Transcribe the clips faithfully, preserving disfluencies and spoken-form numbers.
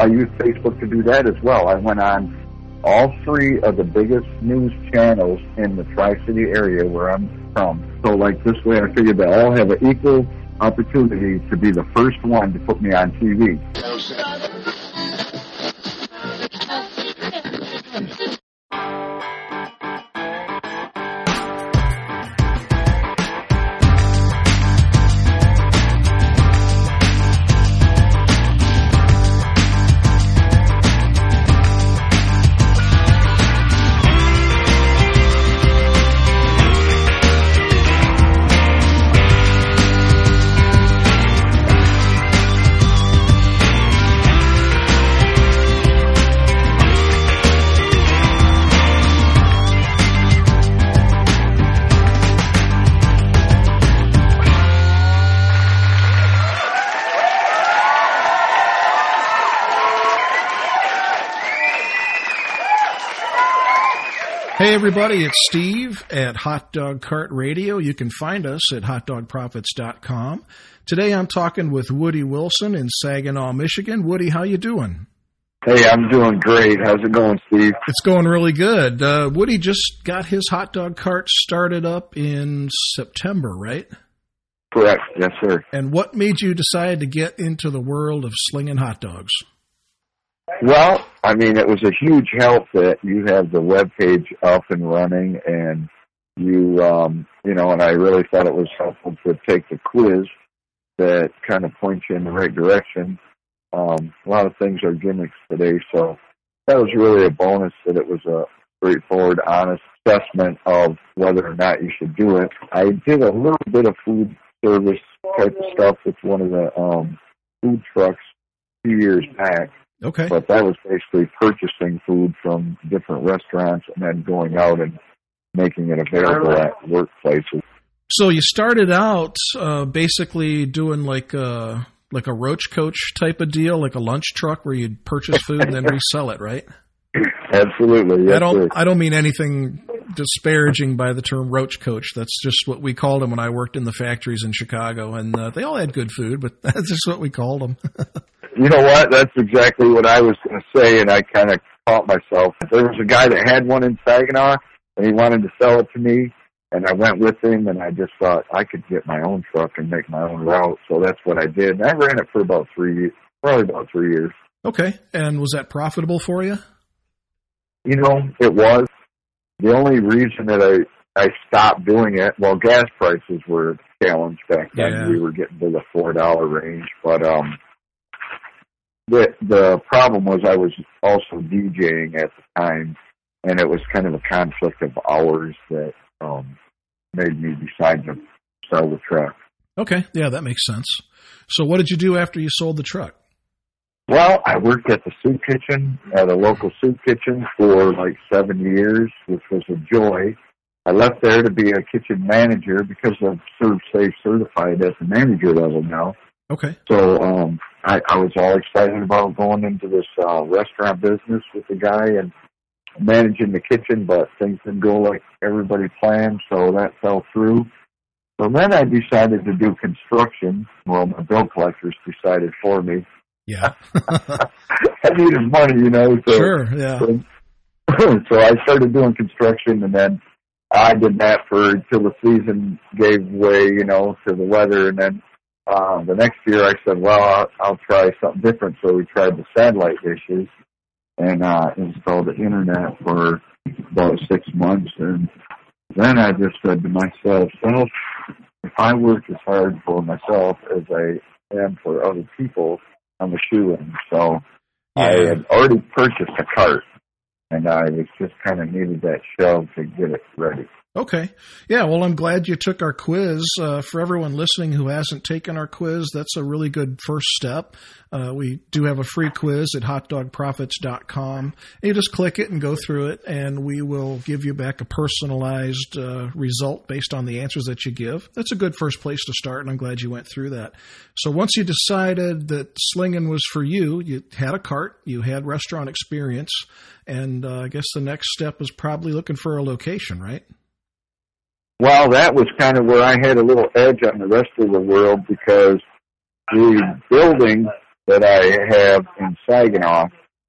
I use Facebook to do that as well. I went on all three of the biggest news channels in the Tri-City area where I'm from. So, like, this way I figured they all have an equal opportunity to be the first one to put me on T V. Hey everybody, it's Steve at Hot Dog Cart Radio. You can find us at hot dog profits dot com. Today I'm talking with Woody Wilson in Saginaw, Michigan. Woody, how you doing? Hey, I'm doing great. How's it going, Steve? It's going really good. Uh, Woody just got his hot dog cart started up in September, right? Correct. Yes, sir. And what made you decide to get into the world of slinging hot dogs? Well, I mean, it was a huge help that you have the web page up and running, and you, um, you know, and I really thought it was helpful to take the quiz that kind of points you in the right direction. Um, a lot of things are gimmicks today, so that was really a bonus that it was a straightforward, honest assessment of whether or not you should do it. I did a little bit of food service type of stuff with one of the um, food trucks a few years back. Okay. But that was basically purchasing food from different restaurants and then going out and making it available at workplaces. So you started out uh, basically doing like a, like a roach coach type of deal, like a lunch truck where you'd purchase food and then resell it, right? Absolutely. Yes, I don't. sir. I don't mean anything disparaging by the term roach coach. That's just what we called them when I worked in the factories in Chicago, and uh, they all had good food, but that's just what we called them. You know what? That's exactly what I was going to say, and I kind of caught myself. There was a guy that had one in Saginaw, and he wanted to sell it to me, and I went with him, and I just thought I could get my own truck and make my own route, so that's what I did. And I ran it for about three years, probably about three years. Okay, and was that profitable for you? You know, it was. The only reason that I, I stopped doing it, well, gas prices were a challenge back then. Yeah. We were getting to the four dollar range, but um. The the problem was I was also DJing at the time, and it was kind of a conflict of hours that um, made me decide to sell the truck. Okay, yeah, that makes sense. So what did you do after you sold the truck? Well, I worked at the soup kitchen, at a local soup kitchen for like seven years, which was a joy. I left there to be a kitchen manager because I'm ServSafe certified at the manager level now. Okay. So um, I, I was all excited about going into this uh, restaurant business with the guy and managing the kitchen, but things didn't go like everybody planned, so that fell through. So then I decided to do construction. Well, my bill collectors decided for me. Yeah. I needed money, you know. So, sure, yeah. So, so I started doing construction, and then I did that for until the season gave way, you know, to the weather, and then Uh, the next year I said, well, I'll, I'll try something different. So we tried the satellite dishes and uh, installed the internet for about six months. And then I just said to myself, well, if I work as hard for myself as I am for other people, I'm a shoo-in. So yeah. I had already purchased a cart, and I was just kind of needed that shove to get it ready. Okay. Yeah, well, I'm glad you took our quiz. Uh, for everyone listening who hasn't taken our quiz, that's a really good first step. Uh, we do have a free quiz at hot dog profits dot com. And you just click it and go through it, and we will give you back a personalized uh, result based on the answers that you give. That's a good first place to start, and I'm glad you went through that. So once you decided that slinging was for you, you had a cart, you had restaurant experience, and uh, I guess the next step was probably looking for a location, right? Well, that was kind of where I had a little edge on the rest of the world because the building that I have in Saginaw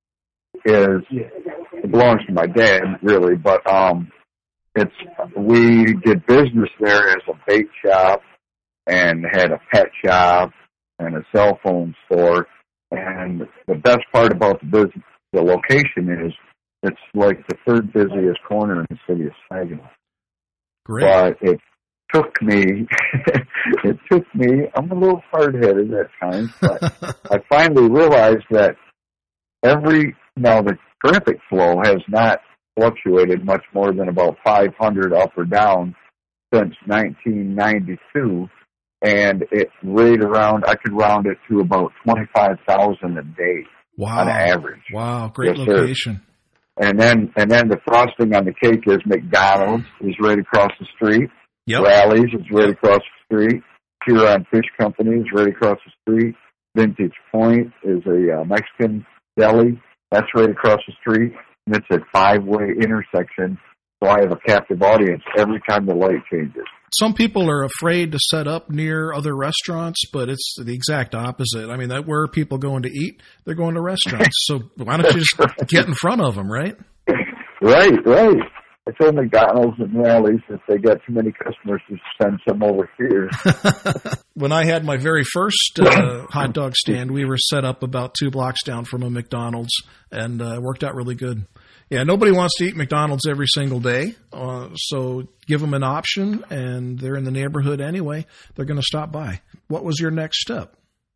is, it belongs to my dad, really, but um, it's, we did business there as a bait shop and had a pet shop and a cell phone store. And the best part about the business, the location is, it's like the third busiest corner in the city of Saginaw. Great. But it took me, it took me, I'm a little hard-headed at times, but I finally realized that every, now the traffic flow has not fluctuated much more than about five hundred up or down since nineteen ninety-two, and it's right around, I could round it to about twenty-five thousand a day. Wow. On average. Wow, great yes, location. Sir. And then, and then the frosting on the cake is McDonald's is right across the street. Yep. Rallies is right across the street. Huron Fish Company is right across the street. Vintage Point is a uh, Mexican deli. That's right across the street. And it's a five-way intersection. So I have a captive audience every time the light changes. Some people are afraid to set up near other restaurants, but it's the exact opposite. I mean, that where people going to eat, they're going to restaurants. So why don't you just right. get in front of them, right? Right, right. I told McDonald's and Rallies if they get too many customers to send some over here. When I had my very first uh, hot dog stand, we were set up about two blocks down from a McDonald's, and uh, it worked out really good. Yeah, nobody wants to eat McDonald's every single day, uh, so give them an option, and they're in the neighborhood anyway. They're going to stop by. What was your next step?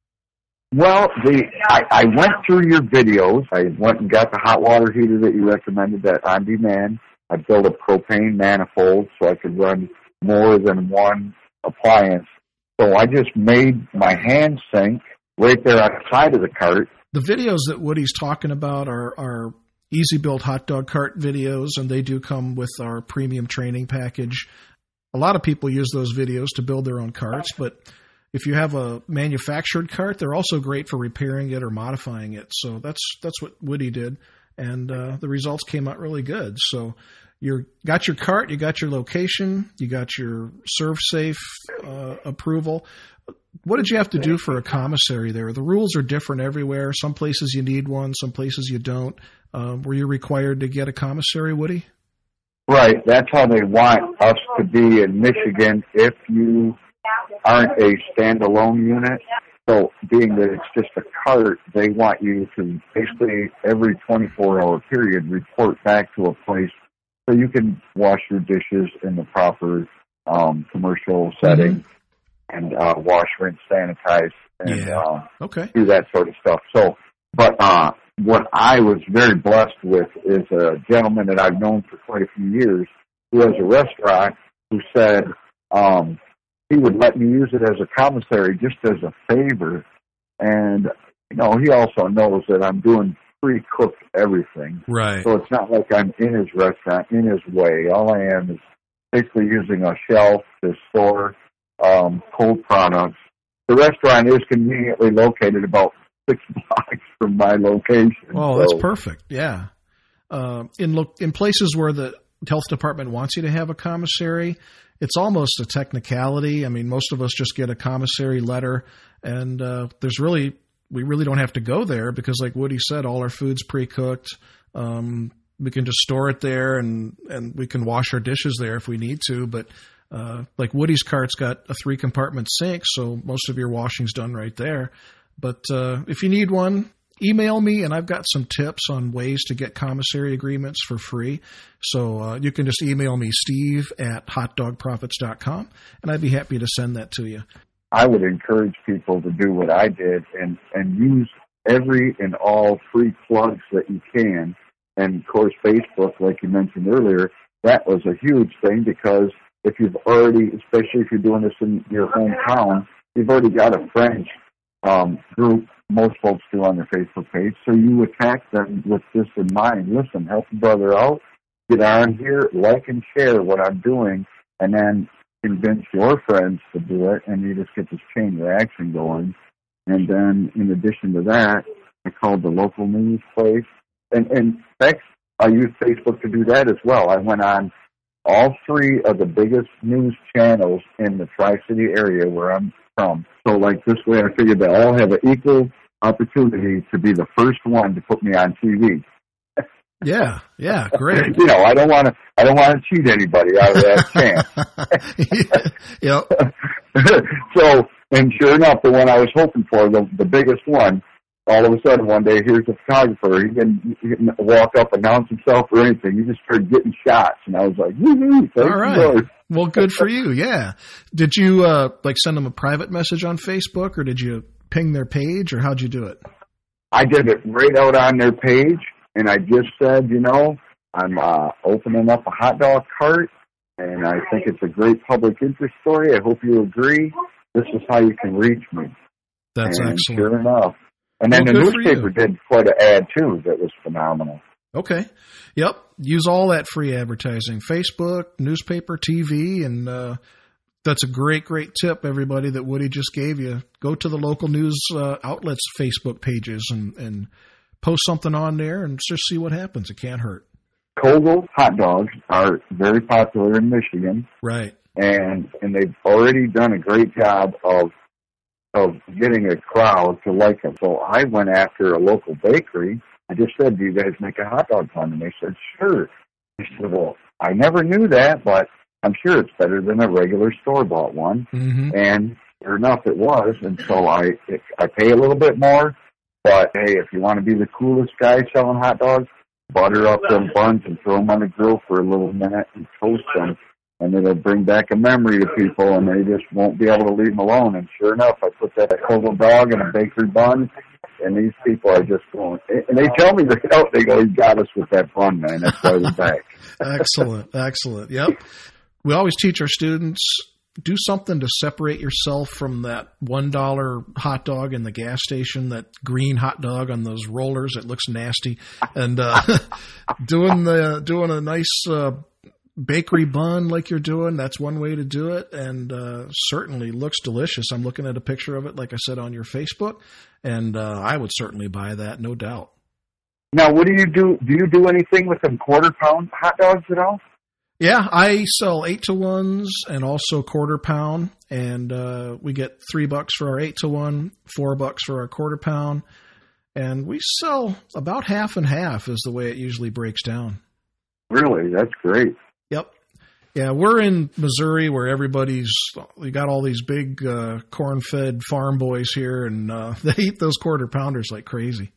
Well, the I, I went through your videos. I went and got the hot water heater that you recommended, that On Demand. I built a propane manifold so I could run more than one appliance. So I just made my hand sink right there outside of the cart. The videos that Woody's talking about are, are Easy Build hot dog cart videos, and they do come with our premium training package. A lot of people use those videos to build their own carts, but if you have a manufactured cart, they're also great for repairing it or modifying it. So that's that's what Woody did, and uh, the results came out really good. So you got your cart, you got your location, you got your ServSafe uh, approval. What did you have to do for a commissary there? The rules are different everywhere. Some places you need one, some places you don't. Uh, were you required to get a commissary, Woody? Right. That's how they want us to be in Michigan if you aren't a standalone unit. So being that it's just a cart, they want you to basically every twenty-four hour period report back to a place so you can wash your dishes in the proper um, commercial setting mm-hmm. and uh, wash, rinse, sanitize, and yeah. uh, okay. do that sort of stuff. So, but uh, what I was very blessed with is a gentleman that I've known for quite a few years who has a restaurant who said um, he would let me use it as a commissary just as a favor. And, you know, he also knows that I'm doing pre-cooked everything. Right. So it's not like I'm in his restaurant, in his way. All I am is basically using a shelf to store um, cold products. The restaurant is conveniently located about six blocks from my location. Oh, so. That's perfect. Yeah. Uh, in lo- in places where the health department wants you to have a commissary, it's almost a technicality. I mean, most of us just get a commissary letter, and uh, there's really we really don't have to go there because, like Woody said, all our food's pre-cooked. Um, we can just store it there, and, and we can wash our dishes there if we need to. But uh, like Woody's cart's got a three-compartment sink, so most of your washing's done right there. But uh, if you need one, email me, and I've got some tips on ways to get commissary agreements for free. So uh, you can just email me, Steve at hot dog profits dot com, and I'd be happy to send that to you. I would encourage people to do what I did and, and use every and all free plugs that you can. And, of course, Facebook, like you mentioned earlier, that was a huge thing because if you've already, especially if you're doing this in your hometown, you've already got a French um, group, most folks do on their Facebook page, so you attack them with this in mind. Listen, help a brother out, get on here, like and share what I'm doing, and then convince your friends to do it, and you just get this chain reaction going. And then, in addition to that, I called the local news place. And, and fact, I used Facebook to do that as well. I went on all three of the biggest news channels in the Tri-City area where I'm from. So, like, this way I figured they all have an equal opportunity to be the first one to put me on T V. Yeah, yeah, great. You know, I don't want to. I don't want to cheat anybody out of that chance. yeah, yep. So, and sure enough, the one I was hoping for, the the biggest one, all of a sudden one day, here's a photographer. He didn't, he didn't walk up, announce himself or anything. He just started getting shots, and I was like, woo-hoo, thank all right. you. Well, good for you. Yeah. Did you uh, like send them a private message on Facebook, or did you ping their page, or how'd you do it? I did it right out on their page. And I just said, you know, I'm uh, opening up a hot dog cart, and I think it's a great public interest story. I hope you agree. This is how you can reach me. That's and excellent. Sure enough. And then well, the newspaper did quite an ad, too, that was phenomenal. Okay. Yep. Use all that free advertising. Facebook, newspaper, T V, and uh, that's a great, great tip, everybody, that Woody just gave you. Go to the local news uh, outlets' Facebook pages and, and post something on there and just see what happens. It can't hurt. Kogel hot dogs are very popular in Michigan. Right. And and they've already done a great job of of getting a crowd to like them. So I went after a local bakery. I just said, do you guys make a hot dog bun? And they said, sure. I said, well, I never knew that, but I'm sure it's better than a regular store-bought one. Mm-hmm. And sure enough, it was. And so I it, I pay a little bit more. But, hey, if you want to be the coolest guy selling hot dogs, butter up them buns and throw them on the grill for a little minute and toast them. And it'll bring back a memory to people, and they just won't be able to leave them alone. And sure enough, I put that Kogel dog in a bakery bun, and these people are just going, and they tell me, they go, you got us with that bun, man. That's why we're back. Excellent, excellent. Yep. We always teach our students, do something to separate yourself from that one dollar hot dog in the gas station, that green hot dog on those rollers. It looks nasty. And uh, doing the doing a nice uh, bakery bun like you're doing, that's one way to do it. And uh, certainly looks delicious. I'm looking at a picture of it, like I said, on your Facebook. And uh, I would certainly buy that, no doubt. Now, what do you do? Do you do anything with them quarter pound hot dogs at all? Yeah, I sell eight to ones and also quarter pound, and uh, we get three bucks for our eight to one, four bucks for our quarter pound, and we sell about half and half is the way it usually breaks down. Really, that's great. Yep. Yeah, we're in Missouri where everybody's we got all these big uh, corn-fed farm boys here, and uh, they eat those quarter pounders like crazy.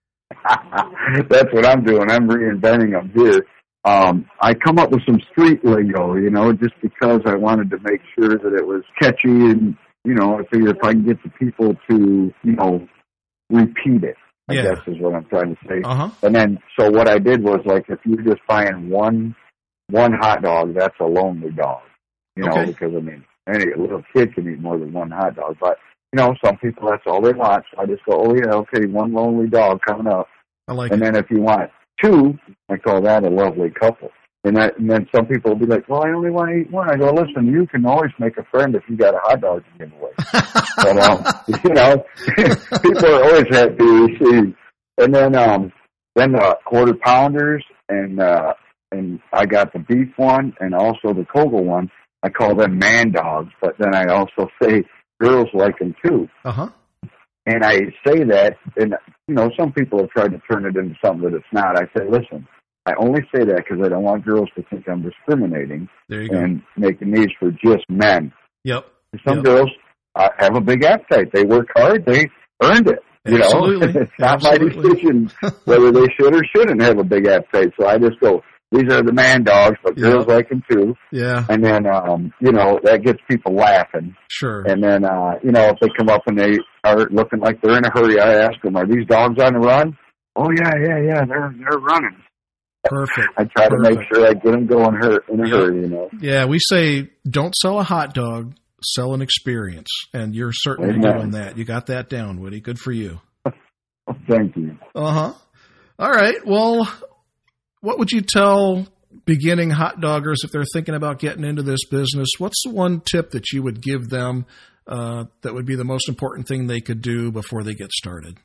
That's what I'm doing. I'm reinventing them here. Um, I come up with some street lingo, you know, just because I wanted to make sure that it was catchy, and, you know, I figure if I can get the people to, you know, repeat it, I yeah. guess is what I'm trying to say. Uh-huh. And then, so what I did was, like, if you're just buying one, one hot dog, that's a lonely dog, you know, okay. because, I mean, any little kid can eat more than one hot dog, but, you know, some people, that's all they want. So I just go, oh, yeah, okay, one lonely dog coming up. I like and it. then if you want two, I call that a lovely couple. And, that, and then some people will be like, well, I only want to eat one. I go, listen, you can always make a friend if you got a hot dog to give away. But, um, you know, people are always happy to receive. And then, um, then the quarter pounders, and, uh, and I got the beef one and also the Kogel one. I call them man dogs, but then I also say girls like them too. Uh-huh. And I say that, and, you know, some people have tried to turn it into something that it's not. I say, listen, I only say that because I don't want girls to think I'm discriminating there you go. And making these for just men. Yep. Some yep. girls uh, have a big appetite. They work hard. They earned it. You Absolutely. know, it's not Absolutely. my decision whether they should or shouldn't have a big appetite. So I just go, these are the man dogs, but girls yep. like them too. Yeah. And then, um, you know, that gets people laughing. Sure. And then, uh, you know, if they come up and they are looking like they're in a hurry, I ask them, are these dogs on the run? Oh, yeah, yeah, yeah, they're they're running. Perfect. I try Perfect. to make sure I get them going hurt in a yep. hurry, you know. Yeah, we say don't sell a hot dog, sell an experience. And you're certainly Amen. doing that. You got that down, Woody. Good for you. Thank you. Uh-huh. All right. Well, what would you tell beginning hot doggers if they're thinking about getting into this business? What's the one tip that you would give them uh, that would be the most important thing they could do before they get started?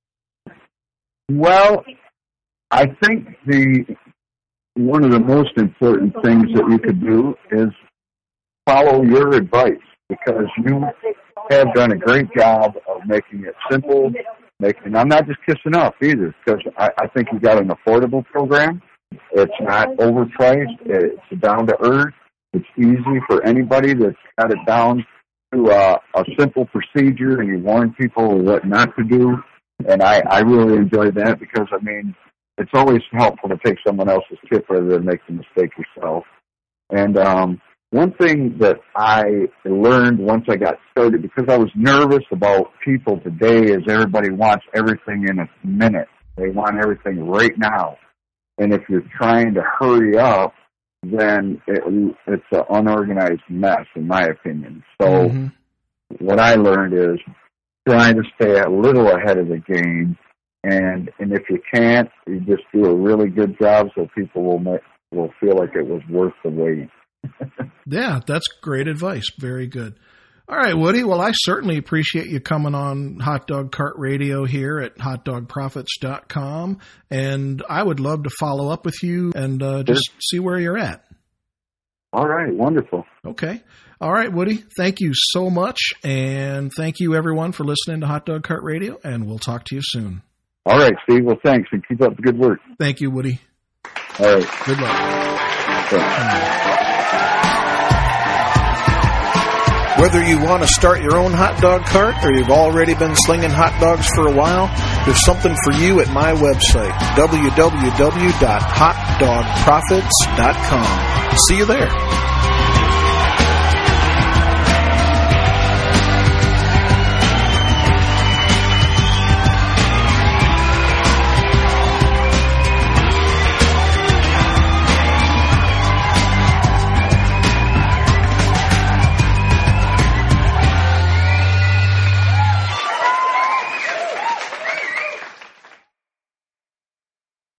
Well, I think the one of the most important things that you could do is follow your advice, because you have done a great job of making it simple making. I'm not just kissing up either, because I, I think you got an affordable program. It's not overpriced. It's down to earth. It's easy for anybody that's got it down to uh, a simple procedure, and you warn people what not to do. And I, I really enjoy that because, I mean, it's always helpful to take someone else's tip rather than make the mistake yourself. And um, one thing that I learned once I got started, because I was nervous about people today, is everybody wants everything in a minute. They want everything right now. And if you're trying to hurry up, then it, it's an unorganized mess, in my opinion. So mm-hmm. what I learned is trying to stay a little ahead of the game. And and if you can't, you just do a really good job so people will make, will feel like it was worth the wait. Yeah, that's great advice. Very good. All right, Woody. Well, I certainly appreciate you coming on Hot Dog Cart Radio here at hot dog profits dot com. And I would love to follow up with you and uh, just sure. see where you're at. All right, wonderful. Okay. All right, Woody, thank you so much. And thank you, everyone, for listening to Hot Dog Cart Radio. And we'll talk to you soon. All right, Steve. Well, thanks, and keep up the good work. Thank you, Woody. All right. Good luck. Thanks. Whether you want to start your own hot dog cart or you've already been slinging hot dogs for a while, there's something for you at my website, w w w dot hot dog profits dot com. See you there.